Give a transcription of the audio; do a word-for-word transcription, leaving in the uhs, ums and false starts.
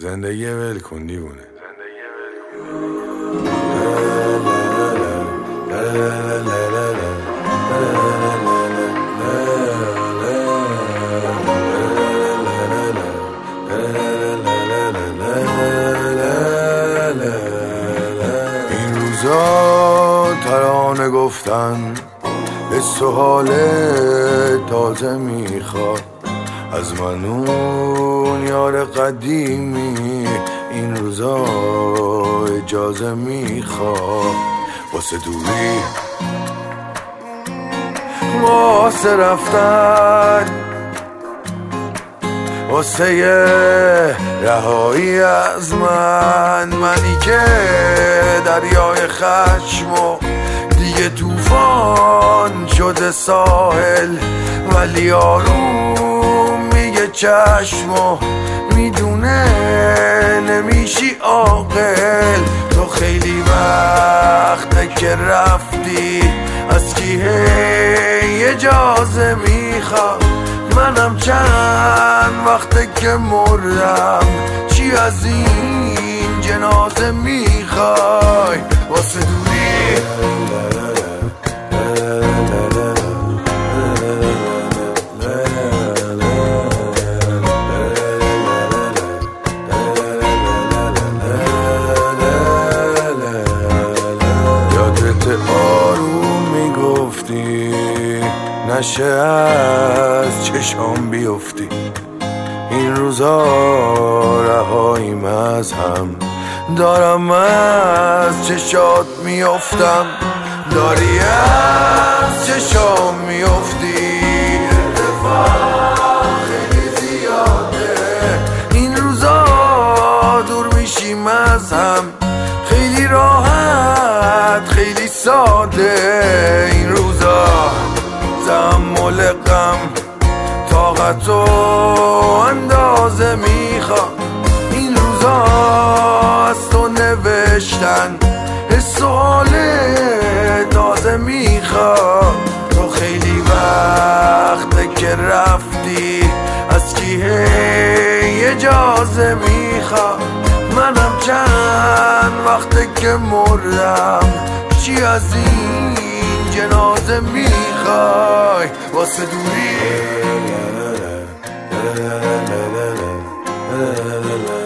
زندگی ول کن دیوونه. این روزا ترانه گفتن حس و حال تازه میخواد از من اون یار قدیمی. این روزا اجازه میخواد واسه دوری، واسه رفتن، واسه یه رهایی از من. منی که دریای خشمو دیگه توفان شده ساحل، ولی آروم میگه چشمو میدونه نمیشی عاقل. تو خیلی وقته که رفتی، از کی هی اجازه میخواد؟ منم چند وقته که مردم، چی از این جنازه میخوای واسه دوری؟ آروم میگفتی نشه از چشام بیفتی. این روزا رهاییم از هم، دارم از چشات میافتم، داری از چشام میافتی. اتفاق خیلی زیاده، این روزا دور میشیم از هم، خیلی راحت خیلی ساده. این روزا تحمل غم طاقت و اندازه میخواد. این روزا از تو نوشتن حس و حال تازه میخواد. تو خیلی وقته که رفتی، از کی هی اجازه میخواد؟ منم چند وقته که مردم، چی از این جنازه میخوای واسه دوری؟